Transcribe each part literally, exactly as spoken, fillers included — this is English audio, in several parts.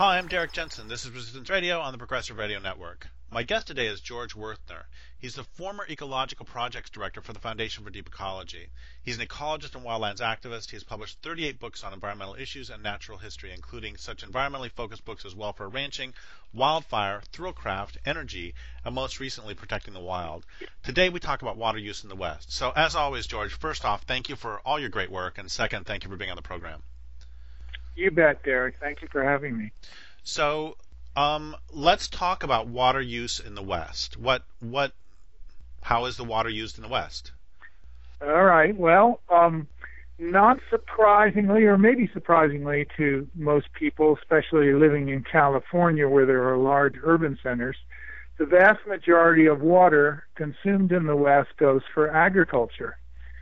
Hi, I'm Derek Jensen. This is Resistance Radio on the Progressive Radio Network. My guest today is George Werthner. He's the former Ecological Projects Director for the Foundation for Deep Ecology. He's an ecologist and wildlands activist. He has published thirty-eight books on environmental issues and natural history, including such environmentally focused books as Welfare Ranching, Wildfire, Thrillcraft, Energy, and most recently, Protecting the Wild. Today we talk about water use in the West. So as always, George, first off, thank you for all your great work, and second, thank you for being on the program. You bet, Derek. Thank you for having me. So um, let's talk about water use in the West. What, what, how is the water used in the West? All right. Well, um, not surprisingly, or maybe surprisingly to most people, especially living in California where there are large urban centers, the vast majority of water consumed in the West goes for agriculture.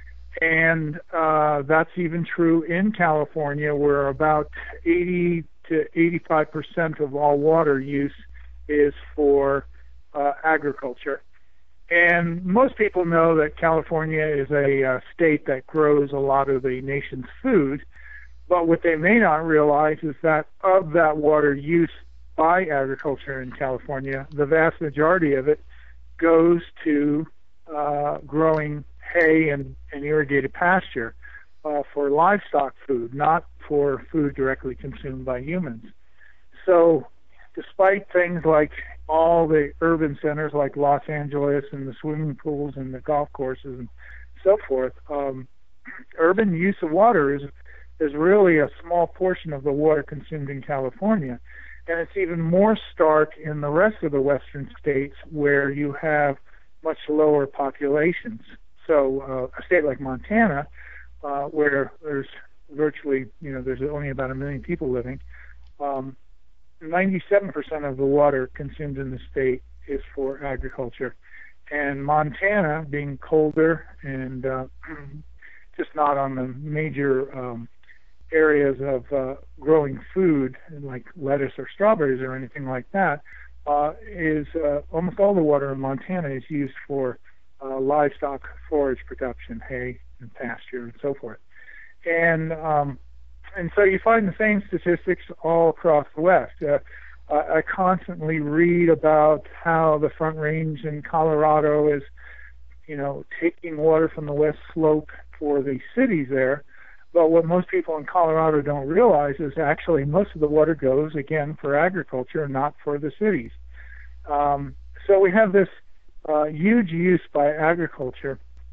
And uh, that's even true in California, where about eighty to eighty-five percent of all water use is for uh, agriculture. And most people know that California is a uh, state that grows a lot of the nation's food, but what they may not realize is that of that water use by agriculture in California, the vast majority of it goes to uh, growing hay and, and irrigated pasture uh, for livestock food, not for food directly consumed by humans. So despite things like all the urban centers like Los Angeles and the swimming pools and the golf courses and so forth, um, urban use of water is, is really a small portion of the water consumed in California. And it's even more stark in the rest of the western states where you have much lower populations. So uh, a state like Montana, uh, where there's virtually, you know, there's only about a million people living, um, ninety-seven percent of the water consumed in the state is for agriculture. And Montana, being colder and uh, just not on the major um, areas of uh, growing food, like lettuce or strawberries or anything like that, uh, is uh, almost all the water in Montana is used for Uh, livestock forage production, hay and pasture and so forth. And um, and so you find the same statistics all across the West. Uh, I constantly read about how the Front Range in Colorado is, you know, taking water from the West Slope for the cities there. But what most people in Colorado don't realize is actually most of the water goes, again, for agriculture, not for the cities. Um, so we have this Uh, huge use by agriculture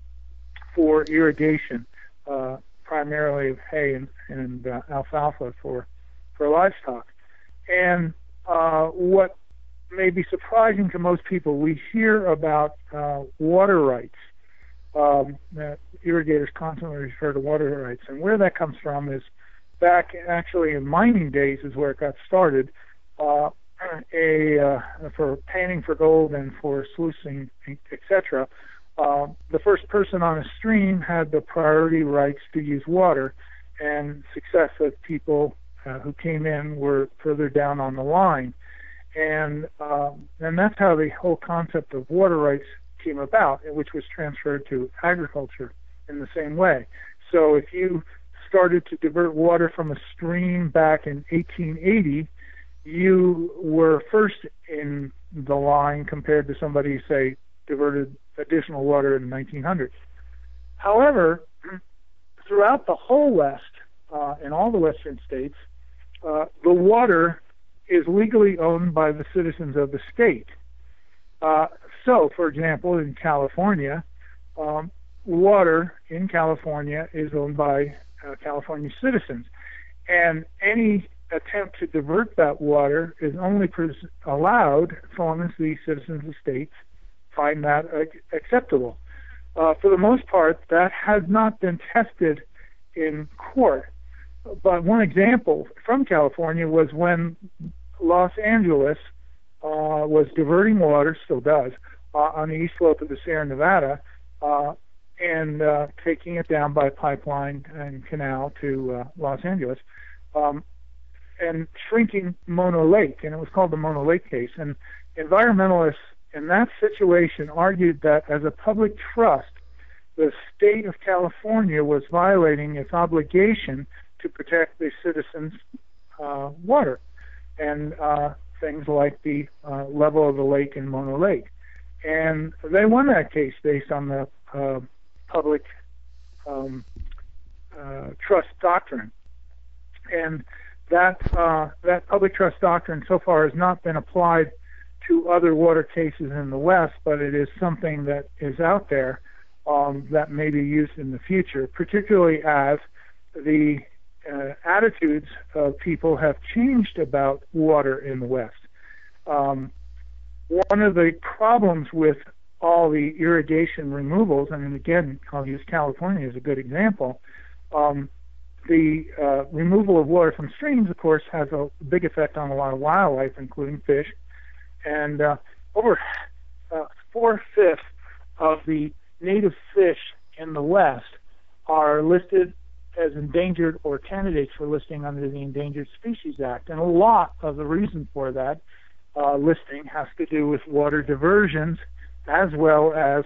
for irrigation, uh, primarily of hay and, and uh, alfalfa for for livestock. And uh, what may be surprising to most people, we hear about uh, water rights. Um, that irrigators constantly refer to water rights, and where that comes from is back actually in mining days is where it got started. Uh, a uh, for panning for gold and for sluicing, et cetera. Uh, the first person on a stream had the priority rights to use water, and successive people uh, who came in were further down on the line. And um, and that's how the whole concept of water rights came about, which was transferred to agriculture in the same way. So if you started to divert water from a stream back in eighteen eighty, you were first in the line compared to somebody, say, diverted additional water in the nineteen hundreds. However, throughout the whole West, uh, in all the western states, uh, the water is legally owned by the citizens of the state. Uh, so, for example, in California, um, water in California is owned by uh, California citizens. And any attempt to divert that water is only pres- allowed as long as the citizens of the states find that uh, acceptable. Uh, for the most part, that has not been tested in court. But one example from California was when Los Angeles uh, was diverting water, still does, uh, on the east slope of the Sierra Nevada, uh, and uh, taking it down by pipeline and canal to uh, Los Angeles. Um, and shrinking Mono Lake, and it was called the Mono Lake case. And environmentalists in that situation argued that as a public trust, the state of California was violating its obligation to protect the citizens' uh, water. and uh, things like the uh, level of the lake in Mono Lake. And they won that case based on the uh, public um, uh, trust doctrine. And that uh, that public trust doctrine so far has not been applied to other water cases in the West, but it is something that is out there um, that may be used in the future, particularly as the uh, attitudes of people have changed about water in the West. Um, one of the problems with all the irrigation removals, and again, I'll use California as a good example, um, the uh, removal of water from streams, of course, has a big effect on a lot of wildlife, including fish. And uh, over uh, four-fifths of the native fish in the West are listed as endangered or candidates for listing under the Endangered Species Act. And a lot of the reason for that uh, listing has to do with water diversions as well as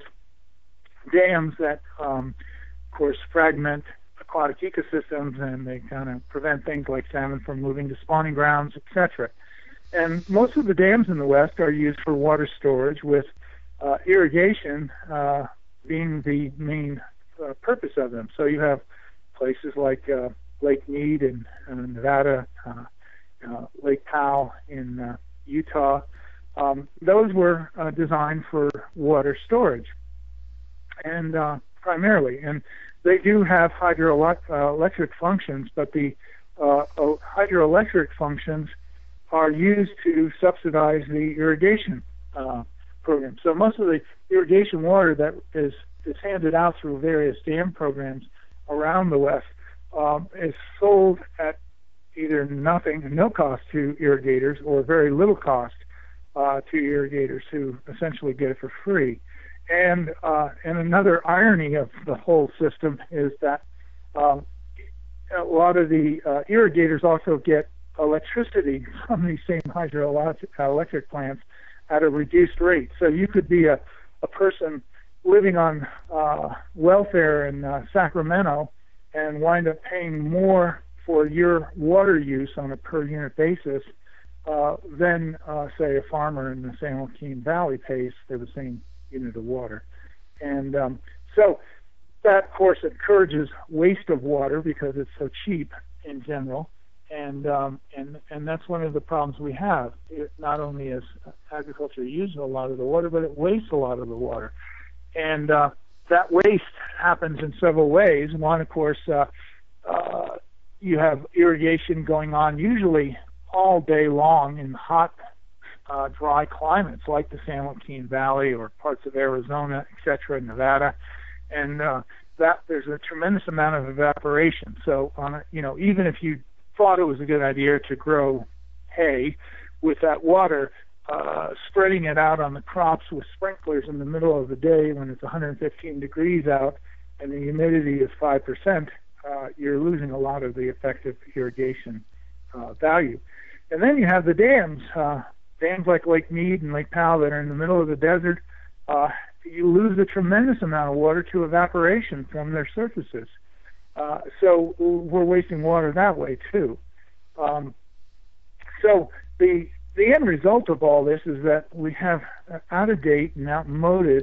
dams that, um, of course, fragment aquatic ecosystems, and they kind of prevent things like salmon from moving to spawning grounds, et cetera. And most of the dams in the West are used for water storage, with uh, irrigation uh, being the main uh, purpose of them. So you have places like uh, Lake Mead in uh, Nevada, uh, uh, Lake Powell in uh, Utah. Um, those were uh, designed for water storage, and uh, primarily. And they do have hydroelectric functions, but the uh, hydroelectric functions are used to subsidize the irrigation uh, program. So most of the irrigation water that is, is handed out through various dam programs around the West um, is sold at either nothing, no cost to irrigators, or very little cost uh, to irrigators who essentially get it for free. And uh, and another irony of the whole system is that um, a lot of the uh, irrigators also get electricity from these same hydroelectric plants at a reduced rate. So you could be a, a person living on uh, welfare in uh, Sacramento and wind up paying more for your water use on a per unit basis uh, than, uh, say, a farmer in the San Joaquin Valley pays for the same unit of water. And um, so that, of course, encourages waste of water because it's so cheap in general. And um, and and that's one of the problems we have. It, not only does agriculture use a lot of the water, but it wastes a lot of the water. And uh, that waste happens in several ways. One, of course, uh, uh, you have irrigation going on usually all day long in hot, uh, dry climates like the San Joaquin Valley or parts of Arizona, et cetera, Nevada. And uh, that there's a tremendous amount of evaporation. So, on a, you know, even if you thought it was a good idea to grow hay with that water, uh, spreading it out on the crops with sprinklers in the middle of the day when it's one hundred fifteen degrees out and the humidity is five percent, uh, you're losing a lot of the effective irrigation uh, value. And then you have the dams, uh, dams like Lake Mead and Lake Powell that are in the middle of the desert. Uh, you lose a tremendous amount of water to evaporation from their surfaces. Uh, so we're wasting water that way too. Um, so the the end result of all this is that we have out-of-date and outmoded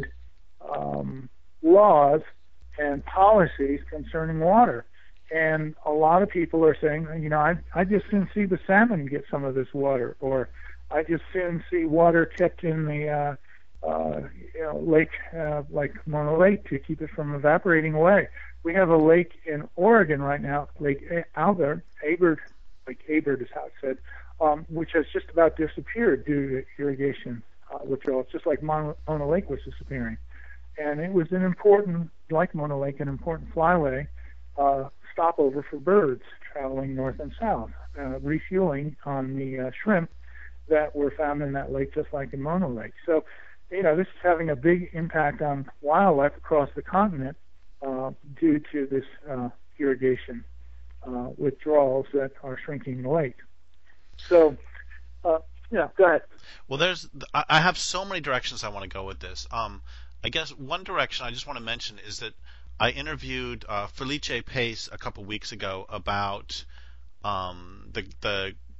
um, laws and policies concerning water. And a lot of people are saying, you know, I I just soon see the salmon get some of this water, or I just soon see water kept in the uh, uh, you know, lake uh, like Mono Lake to keep it from evaporating away. We have a lake in Oregon right now, Lake Albert, Abert, Lake Abert is how it's said, um, which has just about disappeared due to irrigation uh, withdrawals, just like Mono, Mono Lake was disappearing. And it was an important, like Mono Lake, an important flyway uh, stopover for birds traveling north and south, uh, refueling on the uh, shrimp that were found in that lake, just like in Mono Lake. So, you know, this is having a big impact on wildlife across the continent uh, due to this uh, irrigation uh, withdrawals that are shrinking the lake. So, uh, yeah, go ahead. Well, there's, I have so many directions I want to go with this. Um, I guess one direction I just want to mention is that I interviewed uh, Felice Pace a couple weeks ago about um, the the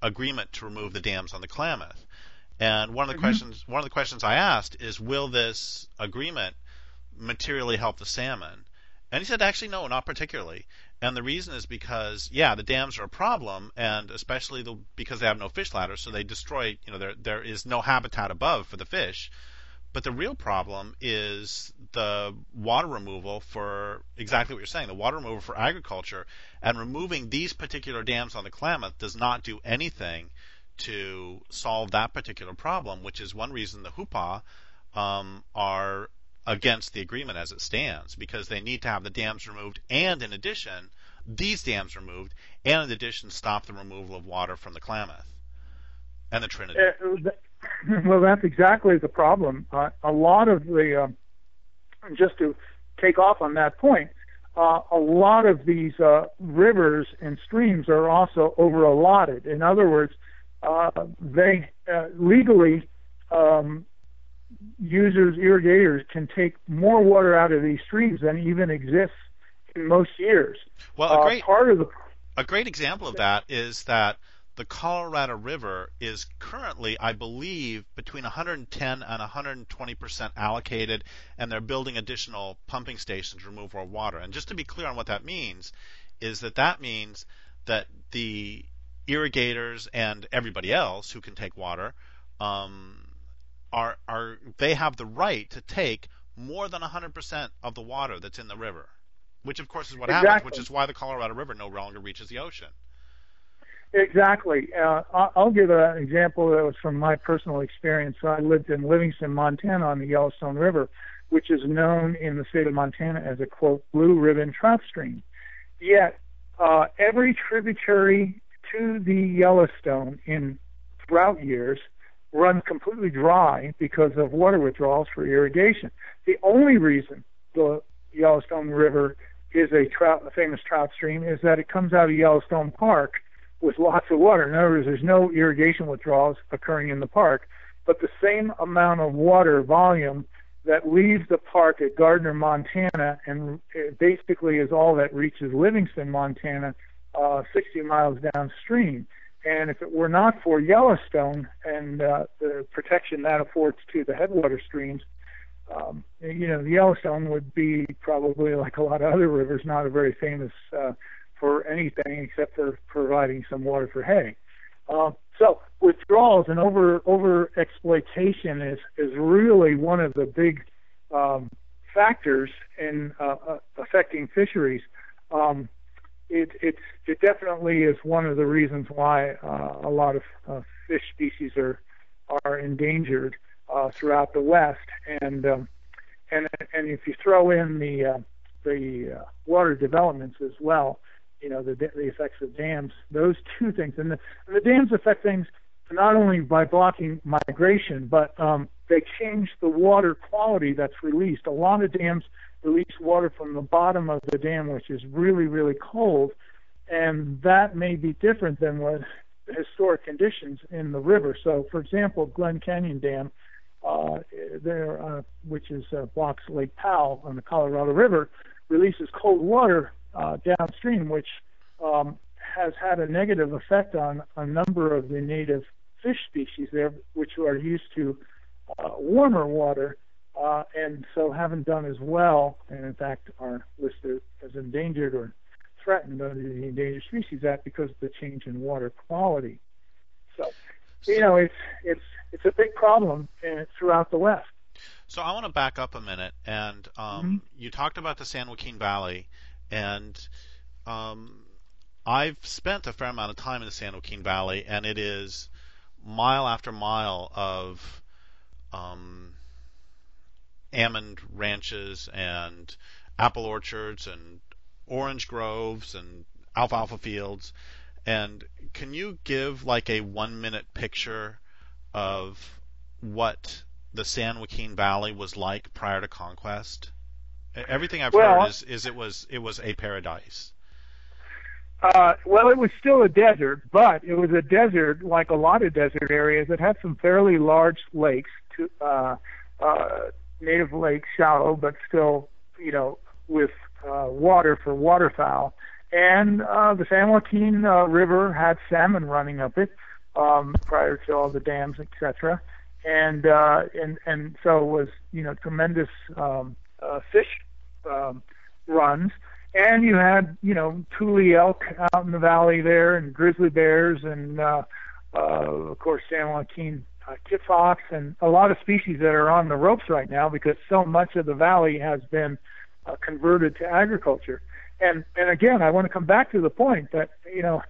agreement to remove the dams on the Klamath. And one of the Mm-hmm. questions one of the questions I asked is, will this agreement materially help the salmon? And he said, actually, no, not particularly. And the reason is because, yeah, the dams are a problem, and especially the, because they have no fish ladders, so they destroy, you know, there there is no habitat above for the fish. But the real problem is the water removal for exactly what you're saying, the water removal for agriculture, and removing these particular dams on the Klamath does not do anything to solve that particular problem, which is one reason the Hoopa um, are against the agreement as it stands, because they need to have the dams removed, and in addition, these dams removed, and in addition, stop the removal of water from the Klamath and the Trinity. Uh, well, that's exactly the problem. Uh, a lot of the, uh, just to take off on that point, uh, a lot of these uh, rivers and streams are also over allotted. In other words, uh, they uh, legally um, users, irrigators can take more water out of these streams than even exists in most years. Well, a great uh, part of the a great example of that is that the Colorado River is currently, I believe, between one hundred ten and one hundred twenty percent allocated, and they're building additional pumping stations to remove more water. And just to be clear on what that means, is that that means that the irrigators and everybody else who can take water um, are are they have the right to take more than one hundred percent of the water that's in the river, which of course is what Exactly. happens, which is why the Colorado River no longer reaches the ocean. Exactly. Uh, I- I'll give an example that was from my personal experience. I lived in Livingston, Montana on the Yellowstone River, which is known in the state of Montana as a, quote, blue ribbon trout stream. Yet, uh, every tributary to the Yellowstone in drought years runs completely dry because of water withdrawals for irrigation. The only reason the Yellowstone River is a, trout, a famous trout stream is that it comes out of Yellowstone Park with lots of water. In other words, there's no irrigation withdrawals occurring in the park, but the same amount of water volume that leaves the park at Gardner, Montana, and it basically is all that reaches Livingston, Montana, uh, sixty miles downstream. And if it were not for Yellowstone and uh, the protection that affords to the headwater streams, um, you know, the Yellowstone would be probably, like a lot of other rivers, not a very famous uh, for anything except for providing some water for hay. Uh, so withdrawals and over over exploitation is is really one of the big um, factors in uh, uh, affecting fisheries. Um, it it's it definitely is one of the reasons why uh, a lot of uh, fish species are are endangered uh, throughout the West. And um, and and if you throw in the uh, the uh, water developments as well, you know, the, the effects of dams, those two things. And the, and the dams affect things not only by blocking migration, but um, they change the water quality that's released. A lot of dams release water from the bottom of the dam, which is really, really cold, and that may be different than what the historic conditions in the river. So, for example, Glen Canyon Dam, uh, there, uh, which is uh, blocks Lake Powell on the Colorado River, releases cold water Uh, downstream, which um, has had a negative effect on a number of the native fish species there, which are used to uh, warmer water, uh, and so haven't done as well, and in fact are listed as endangered or threatened under the Endangered Species Act because of the change in water quality. So, you know, it's it's it's a big problem uh, throughout the West. So I want to back up a minute, and um, Mm-hmm. you talked about the San Joaquin Valley. And um, I've spent a fair amount of time in the San Joaquin Valley, and it is mile after mile of um, almond ranches and apple orchards and orange groves and alfalfa fields. And can you give like a one-minute picture of what the San Joaquin Valley was like prior to conquest? Everything I've well, heard is, is it was it was a paradise. Uh, well, it was still a desert, but it was a desert like a lot of desert areas. It had some fairly large lakes, to, uh, uh, native lakes, shallow, but still, you know, with uh, water for waterfowl. And uh, the San Joaquin uh, River had salmon running up it, um, prior to all the dams, et cetera. And uh, and and so it was, you know, tremendous um, uh, fish um, runs. And you had, you know, Tule elk out in the valley there, and grizzly bears, and uh, uh, of course San Joaquin uh, kit fox, and a lot of species that are on the ropes right now because so much of the valley has been uh, converted to agriculture. And and again, I want to come back to the point that, you know,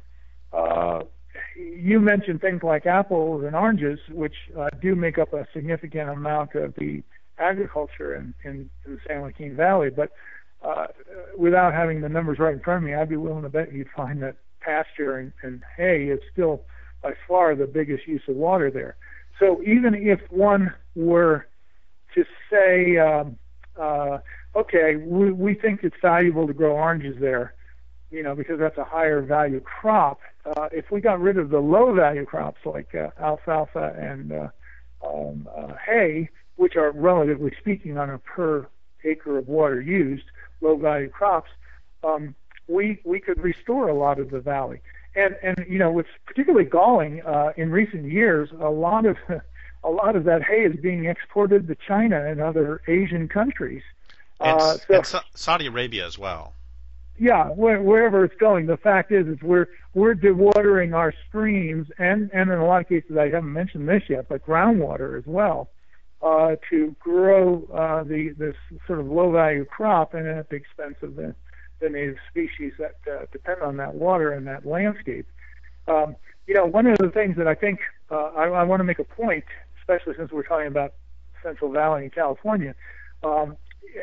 uh, you mentioned things like apples and oranges, which uh, do make up a significant amount of the agriculture in, in, in the San Joaquin Valley. But uh, without having the numbers right in front of me, I'd be willing to bet you'd find that pasture and, and hay is still by far the biggest use of water there. So even if one were to say, um, uh, okay, we, we think it's valuable to grow oranges there, you know, because that's a higher value crop. Uh, if we got rid of the low value crops like uh, alfalfa and uh, um, uh, hay, which are relatively speaking on a per acre of water used, low value crops, um, we we could restore a lot of the valley. And and you know, what's particularly galling uh, in recent years, a lot of a lot of that hay is being exported to China and other Asian countries. And, uh, so, and Sa- Saudi Arabia as well. Yeah, where, wherever it's going. The fact is, is we're we're dewatering our streams, and and in a lot of cases, I haven't mentioned this yet, but groundwater as well, uh, to grow uh, the this sort of low value crop, and at the expense of the the native species that uh, depend on that water and that landscape. Um, you know, one of the things that I think uh, I, I want to make a point, especially since we're talking about Central Valley in California. Um,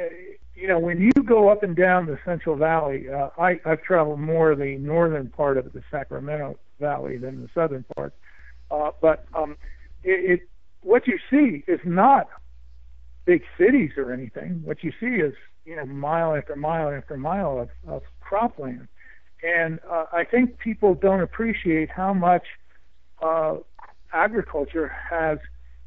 You know, when you go up and down the Central Valley, uh, I, I've traveled more the northern part of the Sacramento Valley than the southern part. Uh, but um, it, it, what you see is not big cities or anything. What you see is, you know, mile after mile after mile of, of cropland. And uh, I think people don't appreciate how much uh, agriculture has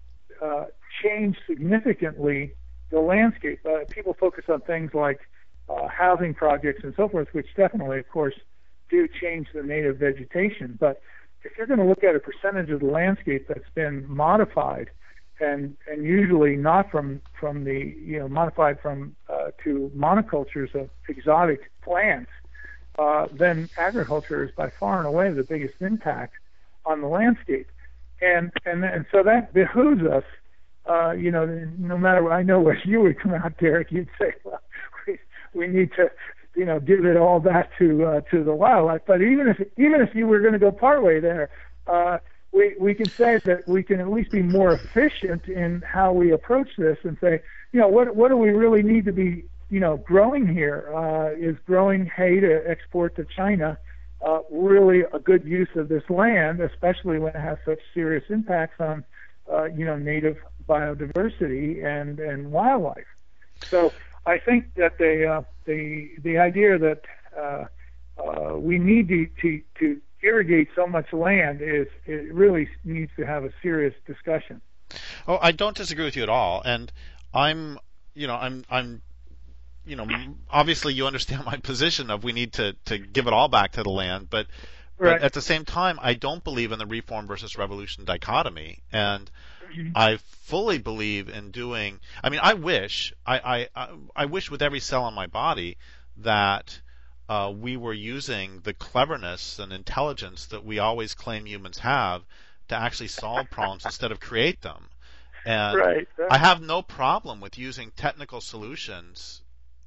uh, changed significantly the landscape. Uh, people focus on things like uh, housing projects and so forth, which definitely, of course, do change the native vegetation. But if you're going to look at a percentage of the landscape that's been modified, and and usually not from from the you know modified from uh, to monocultures of exotic plants, uh, then agriculture is by far and away the biggest impact on the landscape. And and and so that behooves us. Uh, you know, no matter what, I know where you would come out, Derek, you'd say, well, we, we need to, you know, give it all back to uh, to the wildlife. But even if even if you were going to go partway there, uh, we we can say that we can at least be more efficient in how we approach this and say, you know, what what do we really need to be, you know, growing here? Uh, is growing hay to export to China uh, really a good use of this land, especially when it has such serious impacts on Uh, you know, native biodiversity and, and wildlife. So I think that the uh, the the idea that uh, uh, we need to, to to irrigate so much land is it really needs to have a serious discussion. Oh, I don't disagree with you at all, and I'm you know I'm I'm you know obviously you understand my position of we need to to give it all back to the land, but. But Right. at the same time, I don't believe in the reform versus revolution dichotomy, and mm-hmm. I fully believe in doing. I mean, I wish, I, I, I wish with every cell in my body that uh, we were using the cleverness and intelligence that we always claim humans have to actually solve problems instead of create them. And right, right. I have no problem with using technical solutions,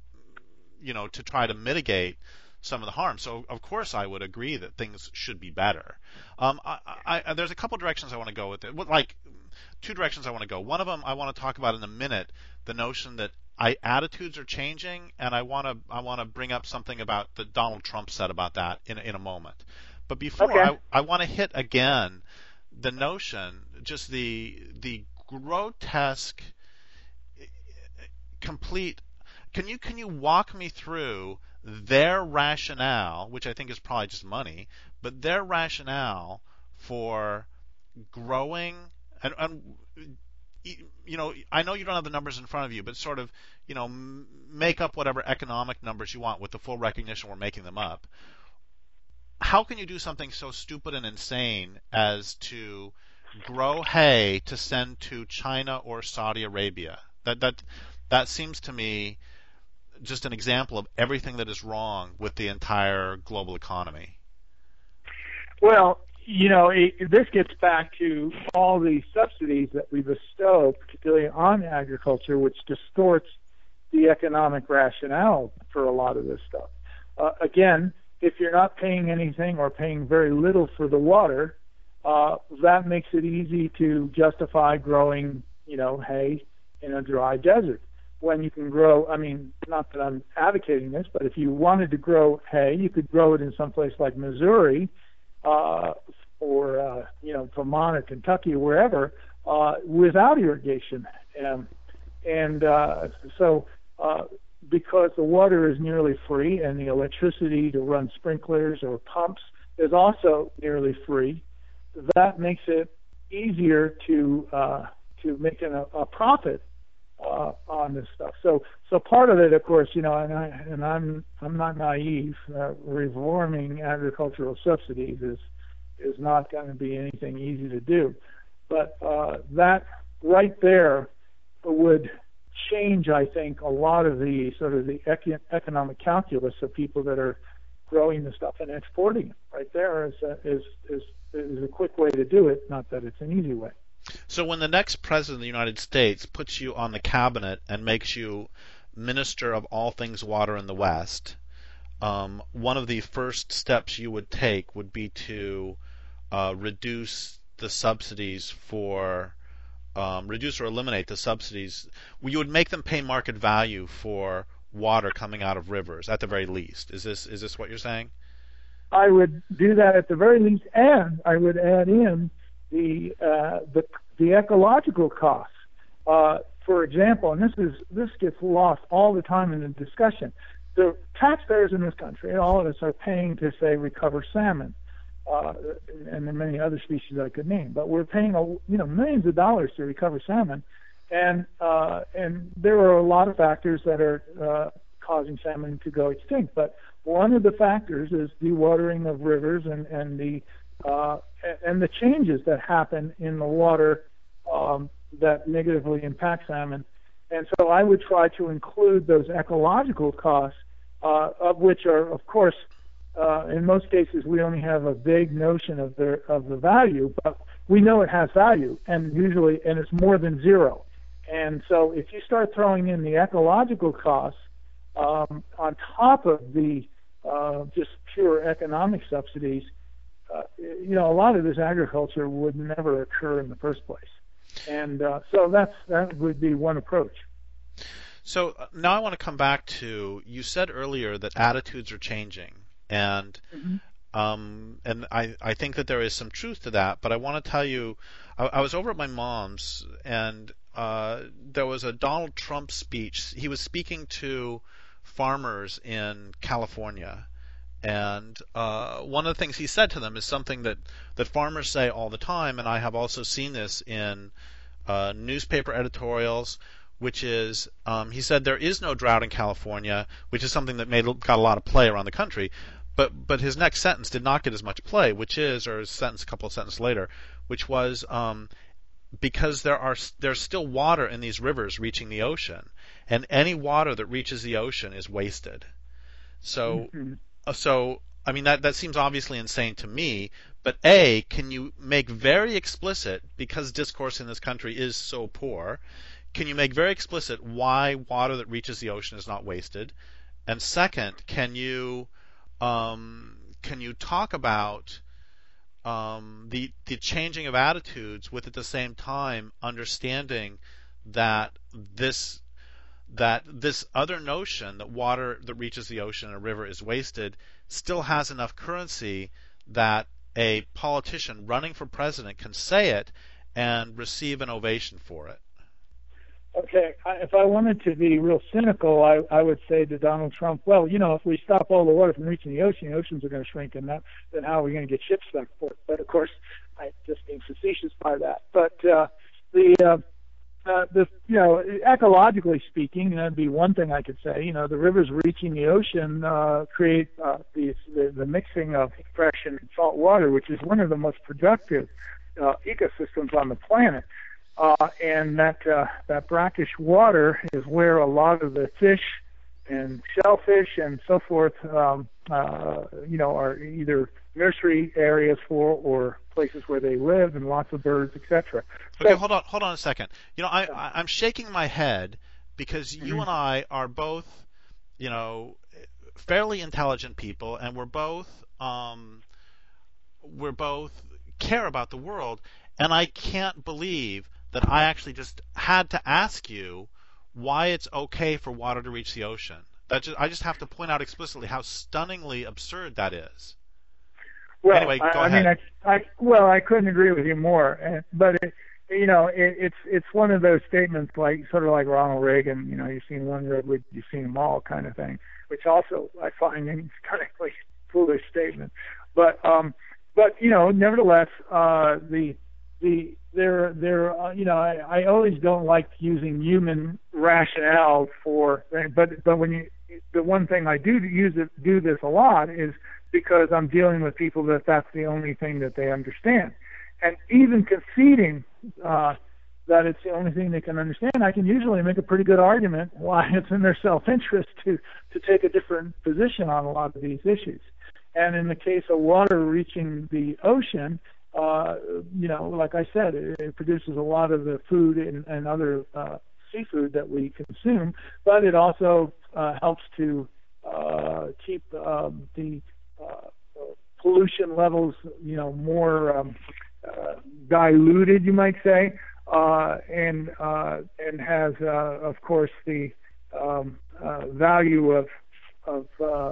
you know, to try to mitigate some of the harm. So, of course, I would agree that things should be better. Um, I, I, there's a couple directions I want to go with it. Like, two directions I want to go. One of them I want to talk about in a minute, the notion that I, attitudes are changing, and I want to I want to bring up something about that Donald Trump said about that in, in a moment. But before, okay. I, I want to hit again the notion, just the the grotesque, complete. Can you can you walk me through their rationale, which I think is probably just money, but their rationale for growing and, and you know, I know you don't have the numbers in front of you, but sort of, you know, make up whatever economic numbers you want with the full recognition we're making them up. how can you do something so stupid and insane as to grow hay to send to China or Saudi Arabia? That that that seems to me just an example of everything that is wrong with the entire global economy. Well, you know, it, this gets back to all the subsidies that we bestow, particularly on agriculture, which distorts the economic rationale for a lot of this stuff. Uh, again, if you're not paying anything or paying very little for the water, uh, that makes it easy to justify growing, you know, hay in a dry desert. When you can grow, I mean, not that I'm advocating this, but if you wanted to grow hay, you could grow it in some place like Missouri, uh, or, uh, you know, Vermont or Kentucky or wherever, uh, without irrigation. Um, and uh, so uh, because the water is nearly free and the electricity to run sprinklers or pumps is also nearly free, that makes it easier to uh, to make an, a profit uh, on this stuff. So so part of it, of course, you know, and I and I'm I'm not naive. Uh, reforming agricultural subsidies is is not going to be anything easy to do, but uh, that right there would change, I think, a lot of the sort of the econ- economic calculus of people that are growing the stuff and exporting it. Right there is a, is is is a quick way to do it. Not that it's an easy way. So when the next president of the United States puts you on the cabinet and makes you minister of all things water in the West, um, one of the first steps you would take would be to uh, reduce the subsidies for um, reduce or eliminate the subsidies. You would make them pay market value for water coming out of rivers at the very least. Is this is this what you're saying? I would do that at the very least, and I would add in the uh, the, the ecological costs. Uh, for example, and this is this gets lost all the time in the discussion. The taxpayers in this country, all of us, are paying to say recover salmon, uh, and there are many other species I could name. But we're paying you know millions of dollars to recover salmon, and uh, and there are a lot of factors that are uh, causing salmon to go extinct. But one of the factors is dewatering of rivers and and the uh, and the changes that happen in the water um, that negatively impact salmon. And so I would try to include those ecological costs, uh, of which are, of course, uh, in most cases we only have a vague notion of the of the value, but we know it has value, and usually, and it's more than zero. And so if you start throwing in the ecological costs um, on top of the uh, just pure economic subsidies, uh, you know, a lot of this agriculture would never occur in the first place. And uh, so that's that would be one approach. So uh, now I want to come back to, you said earlier that attitudes are changing, and mm-hmm. um, and I, I think that there is some truth to that, but I want to tell you, I, I was over at my mom's, and uh, there was a Donald Trump speech. He was speaking to farmers in California, and uh, one of the things he said to them is something that, that farmers say all the time, and I have also seen this in uh, newspaper editorials, which is, um, he said there is no drought in California, which is something that made got a lot of play around the country, but but his next sentence did not get as much play, which is, or his sentence a couple of sentences later, which was, um, because there are there's still water in these rivers reaching the ocean, and any water that reaches the ocean is wasted. So. Mm-hmm. So, I mean, that, that seems obviously insane to me, but A, can you make very explicit, because discourse in this country is so poor, can you make very explicit why water that reaches the ocean is not wasted? And second, can you um, can you talk about um, the the changing of attitudes with at the same time understanding that this that this other notion that water that reaches the ocean in a river is wasted still has enough currency that a politician running for president can say it and receive an ovation for it? Okay, if I wanted to be real cynical, I, I would say to Donald Trump, well, you know, if we stop all the water from reaching the ocean, the oceans are going to shrink, and that, then how are we going to get ships back and forth? But, of course, I'm just being facetious by that. But uh, the... Uh, uh, the you know ecologically speaking, that'd be one thing I could say. You know, the rivers reaching the ocean uh, create uh, the, the the mixing of fresh and salt water, which is one of the most productive uh, ecosystems on the planet. Uh, and that uh, that brackish water is where a lot of the fish and shellfish and so forth, um, uh, you know, are either nursery areas for or places where they live, and lots of birds, et cetera. Okay, So, hold on, hold on a second. You know, I, I I'm shaking my head because you mm-hmm. and I are both, you know, fairly intelligent people, and we're both um, we're both care about the world, and I can't believe that I actually just had to ask you why it's okay for water to reach the ocean. That just, I just have to point out explicitly how stunningly absurd that is. Well, anyway, go I, ahead. I mean, I, I, well, I couldn't agree with you more. And, but it, you know, it, it's it's one of those statements like sort of like Ronald Reagan. You know, you've seen one redwood, you've seen them all, kind of thing. Which also I find an incredibly foolish statement. But um, but you know, nevertheless, uh, the the there there uh, you know, I, I always don't like using human rationale for, but but when you the one thing I do use it do this a lot is because I'm dealing with people that that's the only thing that they understand. And even conceding uh, that it's the only thing they can understand, I can usually make a pretty good argument why it's in their self-interest to, to take a different position on a lot of these issues. And in the case of water reaching the ocean, uh, you know, like I said, it, it produces a lot of the food and, and other uh, seafood that we consume, but it also uh, helps to uh, keep um, the uh, pollution levels, you know, more um, uh, diluted, you might say, uh, and uh, and has, uh, of course, the um, uh, value of of uh, uh,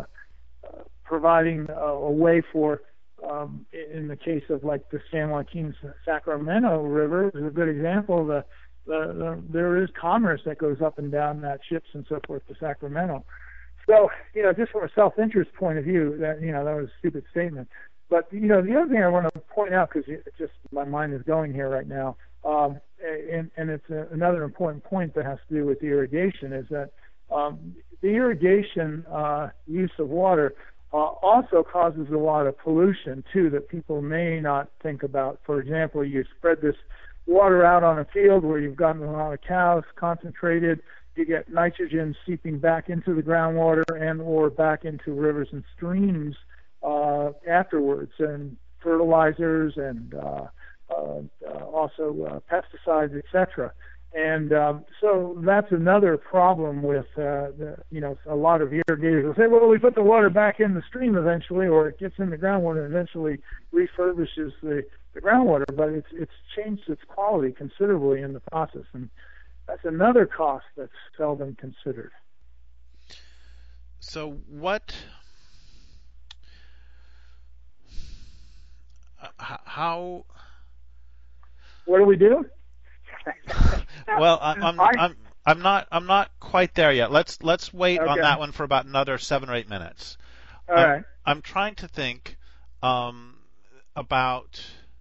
providing a, a way for, um, in the case of like the San Joaquin Sacramento River, is a good example. The, the, the there is commerce that goes up and down that ships and so forth to Sacramento. So, you know, just from a self-interest point of view, that, you know, that was a stupid statement. But, you know, the other thing I want to point out, because it just my mind is going here right now, um, and, and it's a, another important point that has to do with the irrigation, is that um, the irrigation uh, use of water uh, also causes a lot of pollution, too, that people may not think about. For example, you spread this water out on a field where you've gotten a lot of cows concentrated, you get nitrogen seeping back into the groundwater and or back into rivers and streams uh, afterwards, and fertilizers and uh, uh, uh, also uh, pesticides, et cetera. And um, so that's another problem with, uh, the, you know, a lot of irrigators will say, well, we put the water back in the stream eventually, or it gets in the groundwater and eventually refurbishes the, the groundwater, but it's it's changed its quality considerably in the process. And that's another cost that's seldom considered. So what, uh, how, what do we do? well, I, I'm, I'm, I'm not, I'm not quite there yet. Let's, let's wait Okay. on that one for about another seven or eight minutes. All I'm, right. I'm trying to think, um, about,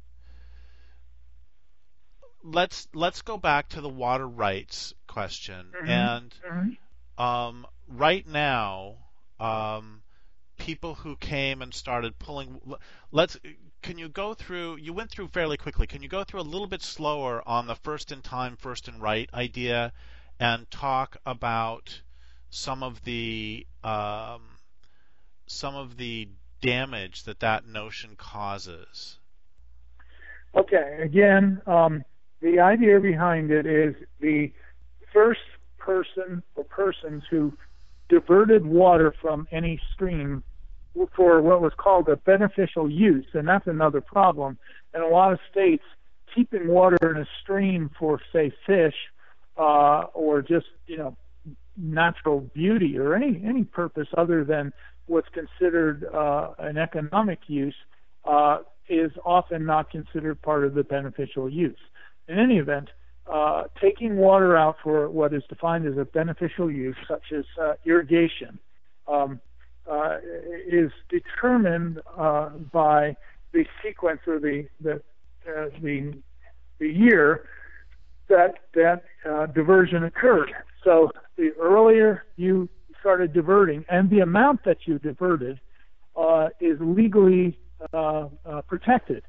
let's, let's go back to the water rights question. Mm-hmm. And, Mm-hmm. um, right now, um, people who came and started pulling, let's, can you go through, you went through fairly quickly, can you go through a little bit slower on the first in time, first in right idea, and talk about some of the, um, some of the damage that that notion causes? Okay, again, um, the idea behind it is the first person or persons who diverted water from any stream for what was called a beneficial use, and that's another problem. In a lot of states, keeping water in a stream for, say, fish uh, or just, you know, natural beauty or any, any purpose other than what's considered uh, an economic use uh, is often not considered part of the beneficial use. In any event, uh, taking water out for what is defined as a beneficial use, such as uh, irrigation, um, uh, is determined uh, by the sequence or the the, uh, the the year that that uh, diversion occurred. So the earlier you started diverting, and the amount that you diverted uh, is legally uh, uh, protected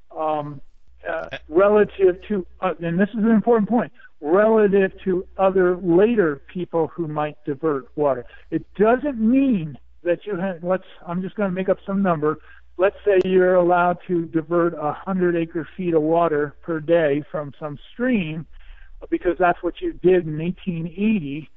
um, uh, relative to, uh, and this is an important point, relative to other later people who might divert water. It doesn't mean that you have, let's, I'm just going to make up some number. Let's say you're allowed to divert one hundred acre feet of water per day from some stream because that's what you did in eighteen eighty.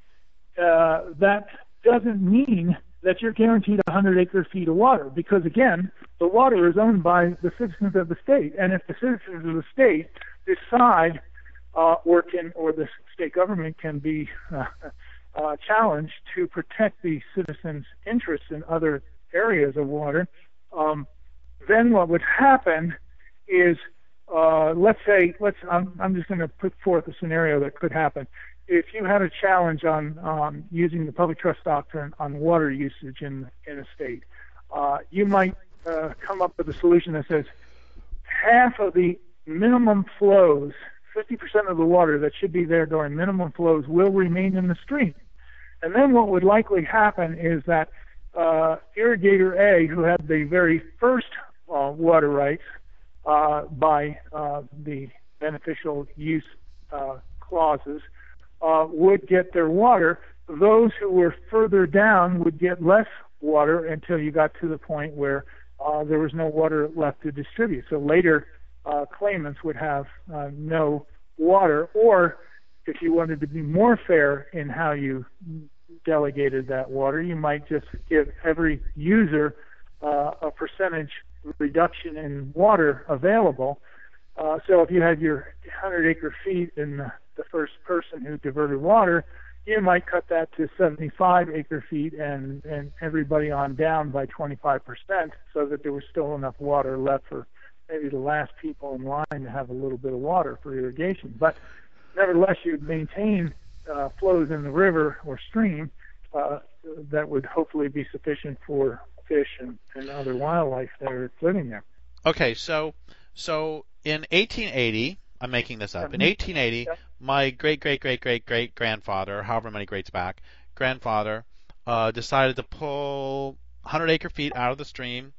Uh, that doesn't mean that you're guaranteed one hundred acre feet of water because, again, the water is owned by the citizens of the state. And if the citizens of the state decide uh, or, can, or the state government can be uh, uh, challenged to protect the citizens' interests in other areas of water, Um, then what would happen is, uh, let's say, let's. I'm, I'm just going to put forth a scenario that could happen. If you had a challenge on um, using the public trust doctrine on water usage in in a state, uh, you might uh, come up with a solution that says half of the minimum flows, fifty percent of the water that should be there during minimum flows, will remain in the stream. And then what would likely happen is that Uh, irrigator A, who had the very first uh, water rights uh, by uh, the beneficial use uh, clauses, uh, would get their water. Those who were further down would get less water until you got to the point where uh, there was no water left to distribute. So later uh, claimants would have uh, no water, or if you wanted to be more fair in how you delegated that water, you might just give every user uh, a percentage reduction in water available. Uh, so if you had your one hundred acre feet and the, the first person who diverted water, you might cut that to seventy-five acre feet and, and everybody on down by twenty-five percent so that there was still enough water left for maybe the last people in line to have a little bit of water for irrigation. But nevertheless, you'd maintain Uh, flows in the river or stream uh, that would hopefully be sufficient for fish and, and other wildlife that are living there. Okay, so so in eighteen eighty, I'm making this up. In eighteen eighty, yeah. my great great great great great grandfather, however many greats back, grandfather uh, decided to pull one hundred acre feet out of the stream.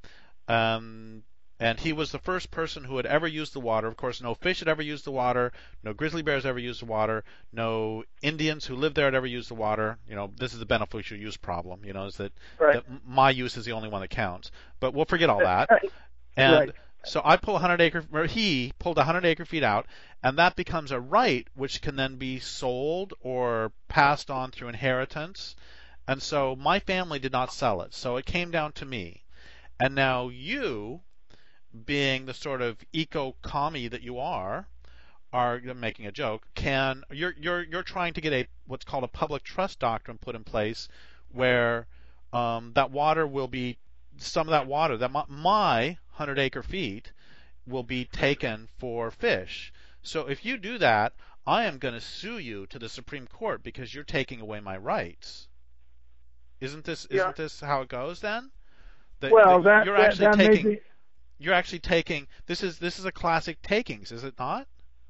Um, And he was the first person who had ever used the water. Of course, no fish had ever used the water. No grizzly bears ever used the water. No Indians who lived there had ever used the water. You know, this is the beneficial use problem. You know, is that, right. that my use is the only one that counts. But we'll forget all that. Right. And right. so I pull one hundred acre, or he pulled one hundred acre feet out, and that becomes a right which can then be sold or passed on through inheritance. And so my family did not sell it. So it came down to me. And now you, being the sort of eco-commie that you are, are making a joke. Can you're you're you're trying to get a what's called a public trust doctrine put in place, where um, that water will be some of that water that my, my one hundred acre feet will be taken for fish. So if you do that, I am going to sue you to the Supreme Court because you're taking away my rights. Isn't this isn't Yeah. this how it goes then? The, well, the, that, you're that, actually that taking. may be. You're actually taking this is this is a classic takings, is it not?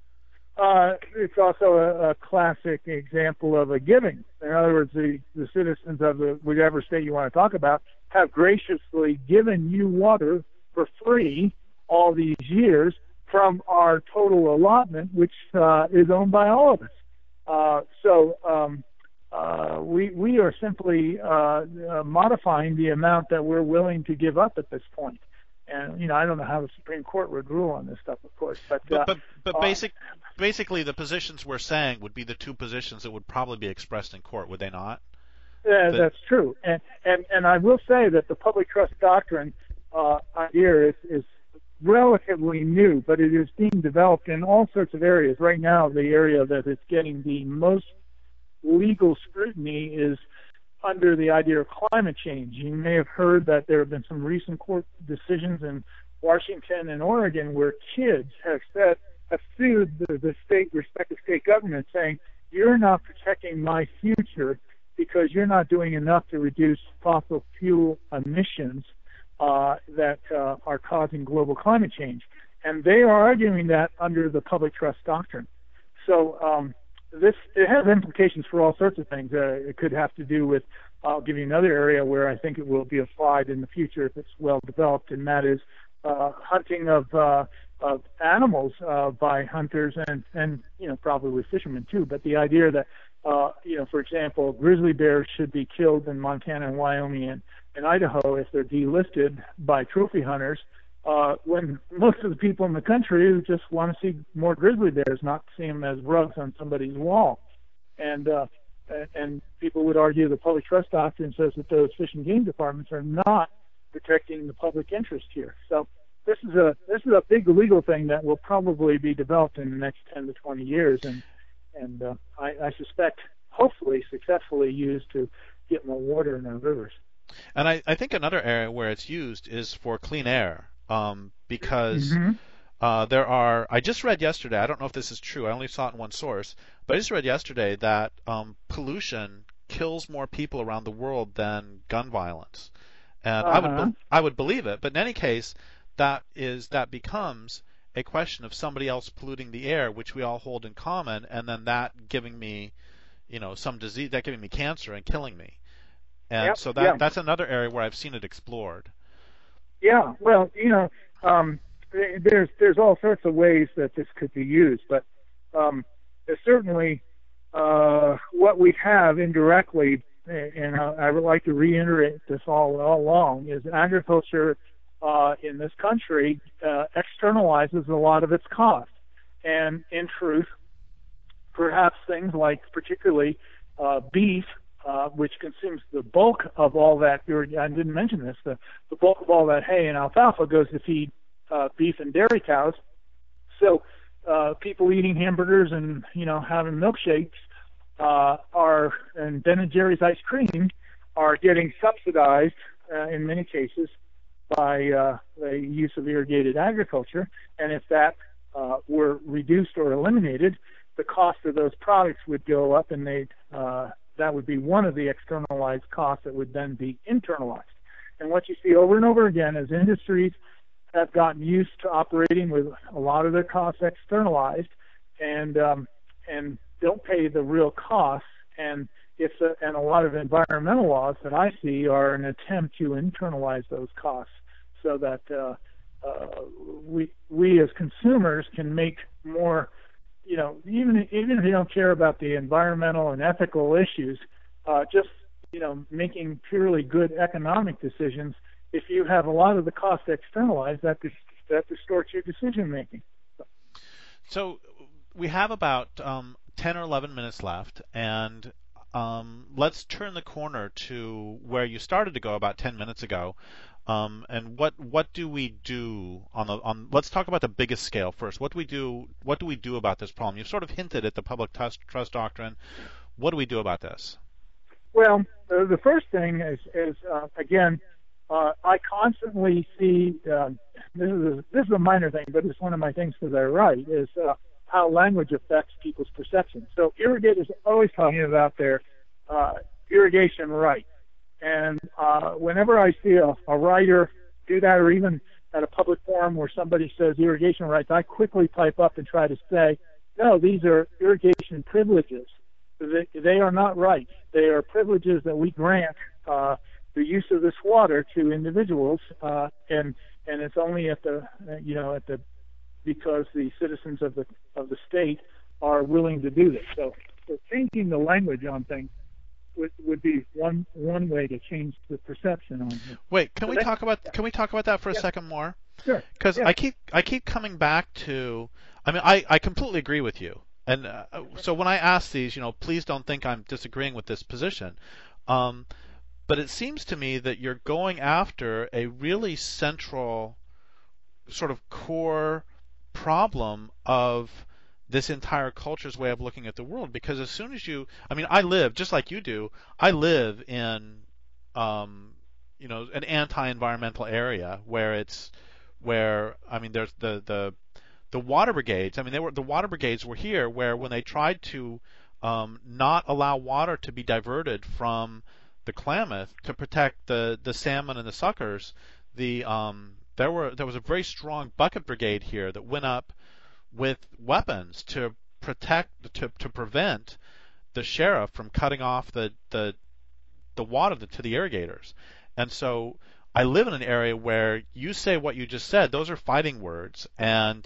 Uh, it's also a, a classic example of a giving. In other words, the, the citizens of the whatever state you want to talk about have graciously given you water for free all these years from our total allotment, which uh, is owned by all of us. Uh, so um, uh, we we are simply uh, uh, modifying the amount that we're willing to give up at this point. And you know, I don't know how the Supreme Court would rule on this stuff, of course. But but uh, but, but uh, basic, basically, the positions we're saying would be the two positions that would probably be expressed in court, would they not? Yeah, But- that's true. And and and I will say that the public trust doctrine uh, idea is is relatively new, but it is being developed in all sorts of areas. Right now, the area that is getting the most legal scrutiny is under the idea of climate change. You may have heard that there have been some recent court decisions in Washington and Oregon where kids have said have sued the, the state, respective state government, saying you're not protecting my future because you're not doing enough to reduce fossil fuel emissions uh, that uh, are causing global climate change. And they are arguing that under the public trust doctrine. so um, this it has implications for all sorts of things. Uh, it could have to do with. I'll give you another area where I think it will be applied in the future if it's well developed, and that is uh, hunting of uh, of animals uh, by hunters and and you know probably fishermen too. But the idea that uh, you know, for example, grizzly bears should be killed in Montana and Wyoming and, and Idaho if they're delisted by trophy hunters, uh, when most of the people in the country just want to see more grizzly bears, not see them as rugs on somebody's wall. And uh, and people would argue the public trust doctrine says that those fish and game departments are not protecting the public interest here. So this is a this is a big legal thing that will probably be developed in the next ten to twenty years, and and uh, I, I suspect hopefully successfully used to get more water in our rivers. And I, I think another area where it's used is for clean air, um, because Mm-hmm. uh, there are. I just read yesterday. I don't know if this is true. I only saw it in one source, but I just read yesterday that um, pollution kills more people around the world than gun violence, and I would Uh-huh. be- I would believe it. But in any case, that is that becomes a question of somebody else polluting the air, which we all hold in common, and then that giving me, you know, some disease, that giving me cancer and killing me. And Yep, so that yeah. that's another area where I've seen it explored. Yeah, well, you know, um, there's there's all sorts of ways that this could be used, but um, there's certainly uh, what we have indirectly, and I, I would like to reiterate this all, all along, is agriculture uh, in this country uh, externalizes a lot of its costs, and in truth, perhaps things like particularly uh, beef. Uh, which consumes the bulk of all that. I didn't mention this. The, the bulk of all that hay and alfalfa goes to feed uh, beef and dairy cows. So uh, people eating hamburgers and you know having milkshakes uh, are and Ben and Jerry's ice cream are getting subsidized uh, in many cases by uh, the use of irrigated agriculture. And if that uh, were reduced or eliminated, the cost of those products would go up, and they'd uh, that would be one of the externalized costs that would then be internalized. And what you see over and over again is industries have gotten used to operating with a lot of their costs externalized, and um, and don't pay the real costs. And it's a, and a lot of environmental laws that I see are an attempt to internalize those costs, so that uh, uh, we we as consumers can make more. You know, even even if you don't care about the environmental and ethical issues, uh, just you know, making purely good economic decisions. If you have a lot of the cost externalized, that dis- that distorts your decision making. So we have about um, ten or eleven minutes left, and um, let's turn the corner to where you started to go about ten minutes ago. Um, and what what do we do on the on? Let's talk about the biggest scale first. What do we do? What do we do about this problem? You've sort of hinted at the public trust, trust doctrine. What do we do about this? Well, uh, the first thing is, is uh, again, uh, I constantly see. Uh, this is a, this is a minor thing, but it's one of my things that I write is uh, how language affects people's perception. So irrigators are always talking about their uh, irrigation right. And uh, whenever I see a, a writer do that, or even at a public forum where somebody says irrigation rights, I quickly pipe up and try to say, no, these are irrigation privileges. They, they are not rights. They are privileges that we grant uh, the use of this water to individuals, uh, and and it's only at the you know at the because the citizens of the of the state are willing to do this. So, so changing the language on things would, would be one one way to change the perception on it. Wait, can So we that- talk about yeah. can we talk about that for a Yeah. second more? Sure. Because Yeah. I keep I keep coming back to. I mean, I, I completely agree with you. And uh, so when I ask these, you know, please don't think I'm disagreeing with this position. Um, but it seems to me that you're going after a really central, sort of core problem of this entire culture's way of looking at the world. Because as soon as you, I mean, I live just like you do. I live in, um, you know, an anti-environmental area where it's where I mean, there's the the the water brigades. I mean, they were the water brigades were here where when they tried to um, not allow water to be diverted from the Klamath to protect the, the salmon and the suckers, the um, there were there was a very strong bucket brigade here that went up with weapons to protect to to prevent the sheriff from cutting off the the the water to the irrigators. And so I live in an area where you say what you just said; those are fighting words, and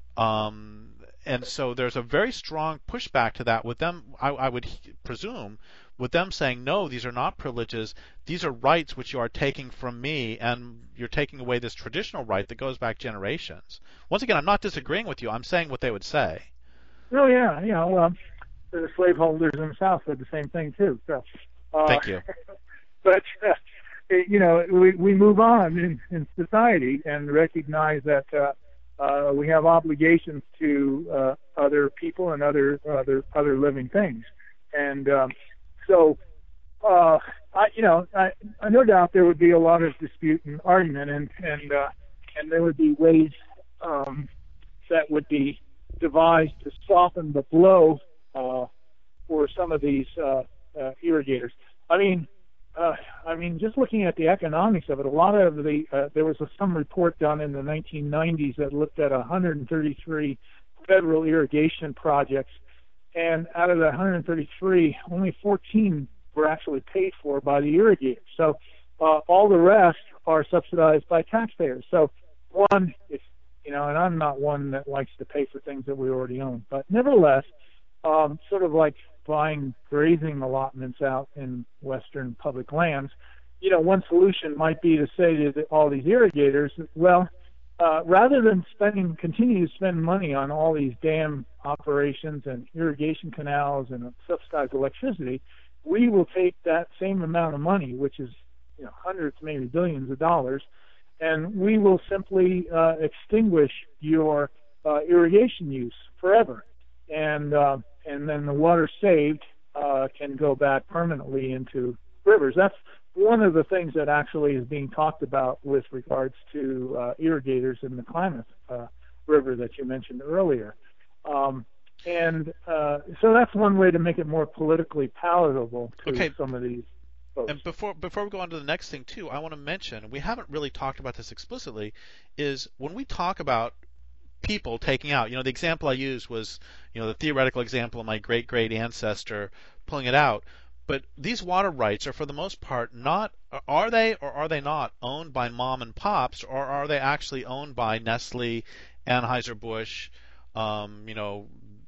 um, and so there's a very strong pushback to that with them. I, I would presume with them saying, no, these are not privileges; these are rights which you are taking from me, and you're taking away this traditional right that goes back generations. Once again, I'm not disagreeing with you; I'm saying what they would say. Oh yeah, you know, um, the slaveholders in the South said the same thing too. So, uh, Thank you. But uh, you know, we we move on in, in society and recognize that uh, uh, we have obligations to uh, other people and other other other living things, and um, so uh, I you know I, I no doubt there would be a lot of dispute and argument, and and uh, and there would be ways um, that would be devised to soften the blow uh, for some of these uh, uh, irrigators. I mean, uh, I mean, just looking at the economics of it, a lot of the uh, there was a, some report done in the nineteen nineties that looked at one hundred thirty-three federal irrigation projects, and out of the one hundred thirty-three, only fourteen were actually paid for by the irrigators. So uh, all the rest are subsidized by taxpayers. So one, it's You know, and I'm not one that likes to pay for things that we already own. But nevertheless, um, sort of like buying grazing allotments out in western public lands, you know, one solution might be to say to the, all these irrigators, well, uh, rather than spending, continue to spend money on all these dam operations and irrigation canals and subsidized electricity, we will take that same amount of money, which is, you know, hundreds, maybe billions of dollars, and we will simply uh, extinguish your uh, irrigation use forever, and uh, and then the water saved uh, can go back permanently into rivers. That's one of the things that actually is being talked about with regards to uh, irrigators in the Klamath uh, River that you mentioned earlier. Um, and uh, so that's one way to make it more politically palatable to okay. some of these. And before before we go on to the next thing too, I want to mention, we haven't really talked about this explicitly, is when we talk about people taking out, you know, the example I used was, you know, the theoretical example of my great great ancestor pulling it out. But these water rights are for the most part not, are they or are they not owned by mom and pops, or are they actually owned by Nestle, Anheuser-Busch, um, you know,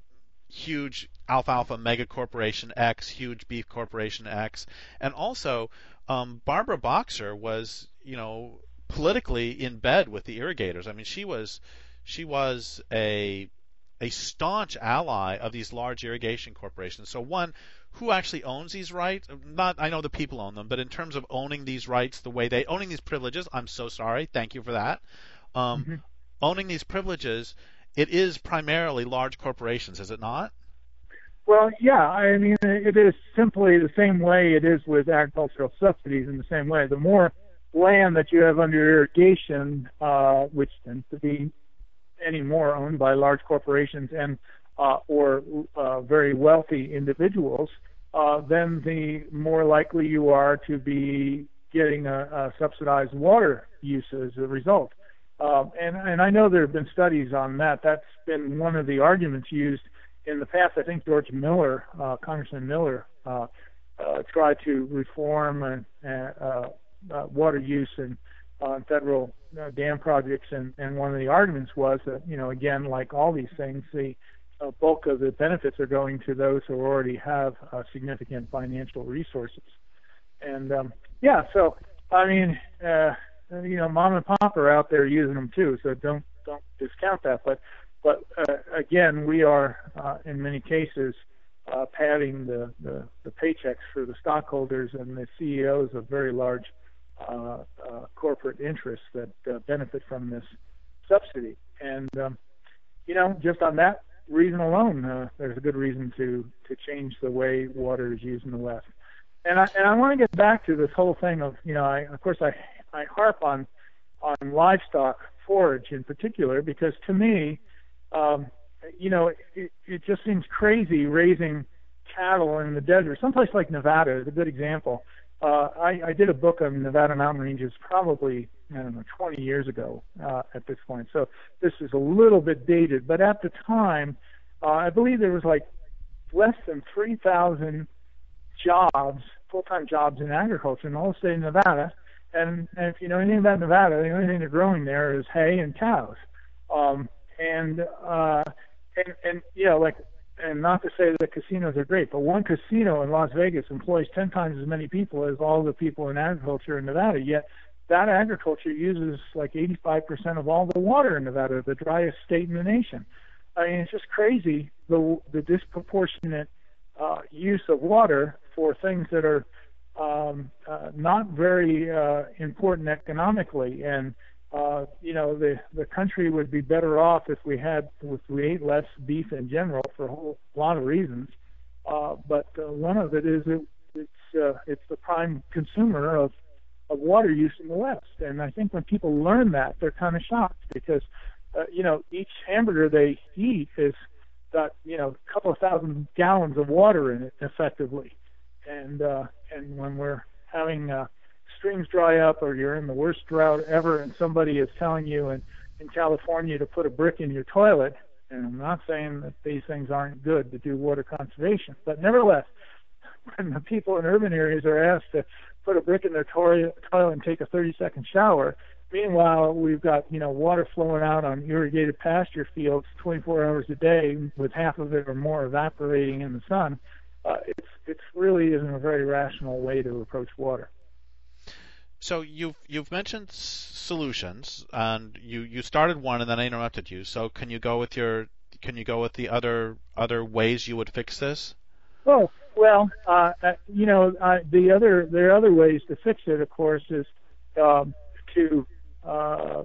huge alfalfa mega corporation X, huge beef corporation X, and also um, Barbara Boxer was, you know, politically in bed with the irrigators. I mean, she was she was a a staunch ally of these large irrigation corporations. So one, who actually owns these rights? Not, I know the people own them, but in terms of owning these rights the way they owning these privileges, I'm so sorry. Thank you for that. Um, mm-hmm. Owning these privileges, it is primarily large corporations, is it not? Well, yeah, I mean, it is simply the same way it is with agricultural subsidies in the same way. The more land that you have under irrigation, uh, which tends to be any more owned by large corporations and uh, or uh, very wealthy individuals, uh, then the more likely you are to be getting a, a subsidized water use as a result. Um, and, and I know there have been studies on that. That's been one of the arguments used in the past. I think George Miller, uh, Congressman Miller, uh, uh, tried to reform and, uh, uh, water use in uh, federal uh, dam projects, and, and one of the arguments was that, you know, again, like all these things, the uh, bulk of the benefits are going to those who already have uh, significant financial resources. And um, yeah, so I mean, uh, you know, mom and pop are out there using them too, so don't don't discount that. But But uh, again, we are uh, in many cases uh, padding the, the, the paychecks for the stockholders and the C E Os of very large uh, uh, corporate interests that uh, benefit from this subsidy. And um, you know, just on that reason alone, uh, there's a good reason to to change the way water is used in the West. And I and I want to get back to this whole thing of, you know, I of course I I harp on on livestock forage in particular, because to me, Um, you know, it, it just seems crazy raising cattle in the desert. Someplace like Nevada is a good example. Uh, I, I did a book on Nevada mountain ranges probably, I don't know, twenty years ago uh, at this point. So this is a little bit dated. But at the time, uh, I believe there was like less than three thousand jobs, full-time jobs in agriculture in the whole state of Nevada. And, and if you know anything about Nevada, the only thing they're growing there is hay and cows. Um, and, uh, and, and, you know, like, and not to say that casinos are great, but one casino in Las Vegas employs ten times as many people as all the people in agriculture in Nevada. Yet that agriculture uses like eighty-five percent of all the water in Nevada, the driest state in the nation. I mean, it's just crazy, the, the disproportionate uh, use of water for things that are um, uh, not very uh, important economically. And, uh, you know, the, the country would be better off if we had, if we ate less beef in general for a whole lot of reasons. Uh, but uh, one of it is it, it's, uh, it's the prime consumer of, of water use in the West. And I think when people learn that, they're kind of shocked because, uh, you know, each hamburger they eat is got, you know, a couple of thousand gallons of water in it effectively. And uh, and when we're having uh, streams dry up or you're in the worst drought ever and somebody is telling you in, in California to put a brick in your toilet, and I'm not saying that these things aren't good to do water conservation, but nevertheless, when the people in urban areas are asked to put a brick in their toilet and take a thirty-second shower, meanwhile, we've got, you know, water flowing out on irrigated pasture fields twenty-four hours a day with half of it or more evaporating in the sun. Uh, it's it's really isn't a very rational way to approach water. So you've you've mentioned s- solutions, and you, you started one, and then I interrupted you. So can you go with your can you go with the other other ways you would fix this? Oh well, uh, you know, uh, the other there are other ways to fix it. Of course, is um, to uh,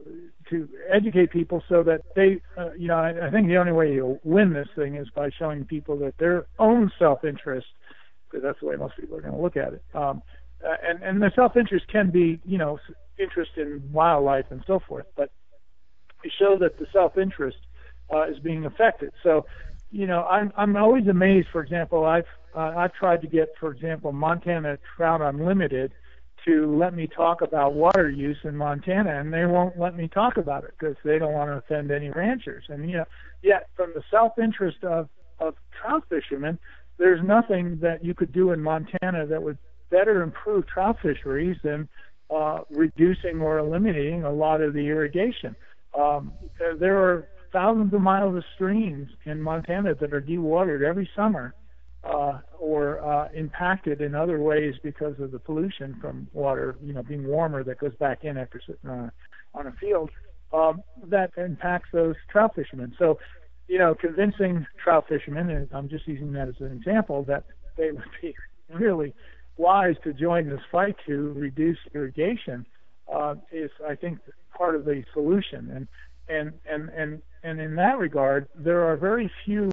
to educate people so that they, uh, you know, I, I think the only way you'll win this thing is by showing people that their own self-interest, because that's the way most people are going to look at it. Um, uh, and, and the self-interest can be, you know, interest in wildlife and so forth, but you show that the self-interest uh, is being affected. So, you know, I'm I'm always amazed. For example, I've uh, I've tried to get, for example, Montana Trout Unlimited to let me talk about water use in Montana, and they won't let me talk about it because they don't want to offend any ranchers. And you know, yet from the self-interest of, of trout fishermen, there's nothing that you could do in Montana that would better improve trout fisheries than uh, reducing or eliminating a lot of the irrigation. Um, there are thousands of miles of streams in Montana that are dewatered every summer. Uh, or uh, impacted in other ways because of the pollution from water, you know, being warmer that goes back in after sitting on a, on a field, um, that impacts those trout fishermen. So, you know, convincing trout fishermen, and I'm just using that as an example, that they would be really wise to join this fight to reduce irrigation uh, is, I think, part of the solution. And and and and and in that regard, there are very few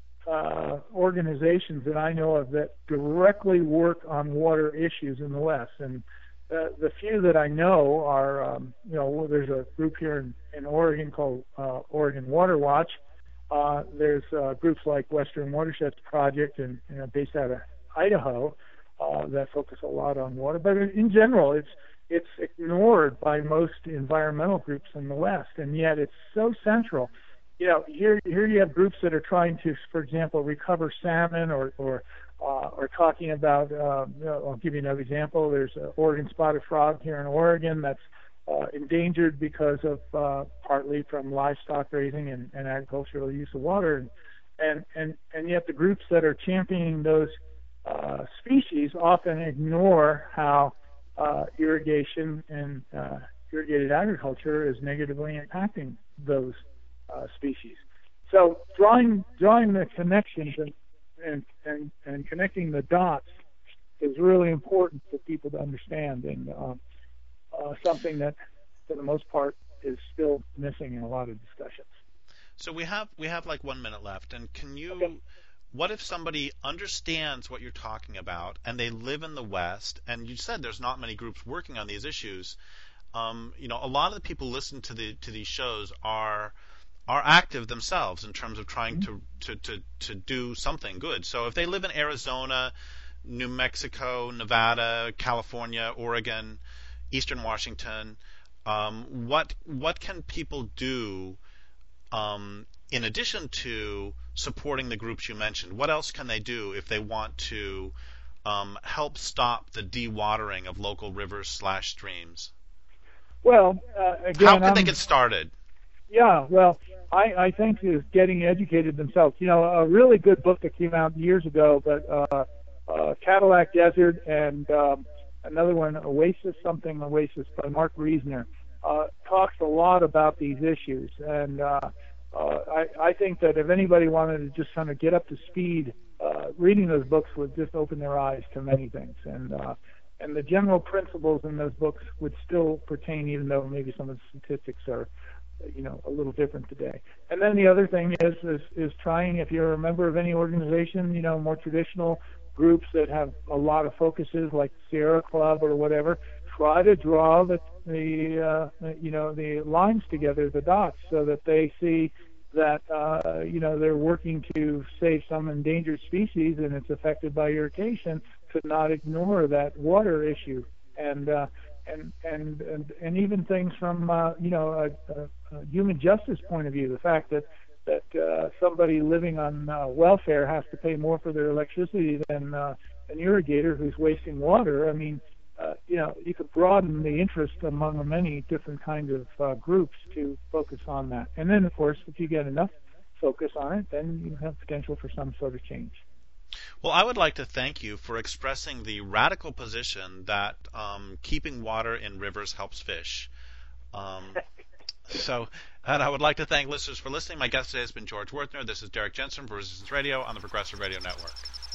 Uh, organizations that I know of that directly work on water issues in the West. And uh, the few that I know are, um, you know, there's a group here in, in Oregon called uh, Oregon Water Watch. Uh, there's uh, groups like Western Watersheds Project, and you know, based out of Idaho, uh, that focus a lot on water. But in general, it's it's ignored by most environmental groups in the West, and yet it's so central. You know, here here you have groups that are trying to, for example, recover salmon, or or uh, or talking about. Uh, you know, I'll give you another example. There's an Oregon spotted frog here in Oregon that's uh, endangered because of uh, partly from livestock raising and, and agricultural use of water, and, and and and yet the groups that are championing those uh, species often ignore how uh, irrigation and uh, irrigated agriculture is negatively impacting those Uh, species. So drawing drawing the connections and, and and and connecting the dots is really important for people to understand, and uh, uh, something that, for the most part, is still missing in a lot of discussions. So we have we have like one minute left, and can you? Okay. What if somebody understands what you're talking about and they live in the West? And you said there's not many groups working on these issues. Um, you know, a lot of the people listen to the to these shows are are active themselves in terms of trying to, to, to, to do something good. So if they live in Arizona, New Mexico, Nevada, California, Oregon, Eastern Washington, um, what what can people do um, in addition to supporting the groups you mentioned, what else can they do if they want to um, help stop the dewatering of local rivers slash streams? Well, uh, again, how can I'm, they get started? Yeah, well, I, I think is getting educated themselves. You know, a really good book that came out years ago, but uh, uh, Cadillac Desert and um, another one, Oasis something Oasis by Mark Reisner, uh, talks a lot about these issues. And uh, uh, I, I think that if anybody wanted to just kind of get up to speed, uh, reading those books would just open their eyes to many things. And uh, and the general principles in those books would still pertain, even though maybe some of the statistics are, you know, a little different today. And then the other thing is, is, is trying, if you're a member of any organization, you know, more traditional groups that have a lot of focuses like Sierra Club or whatever, try to draw the, the uh, you know, the lines together, the dots, so that they see that, uh, you know, they're working to save some endangered species and it's affected by irrigation, to not ignore that water issue. And, uh, And, and and and even things from uh, you know a, a, a human justice point of view, the fact that that uh, somebody living on uh, welfare has to pay more for their electricity than uh, an irrigator who's wasting water. I mean, uh, you know, you could broaden the interest among many different kinds of uh, groups to focus on that. And then, of course, if you get enough focus on it, then you have potential for some sort of change. Well, I would like to thank you for expressing the radical position that um, keeping water in rivers helps fish. Um, so, and I would like to thank listeners for listening. My guest today has been George Werthner. This is Derek Jensen for Resistance Radio on the Progressive Radio Network.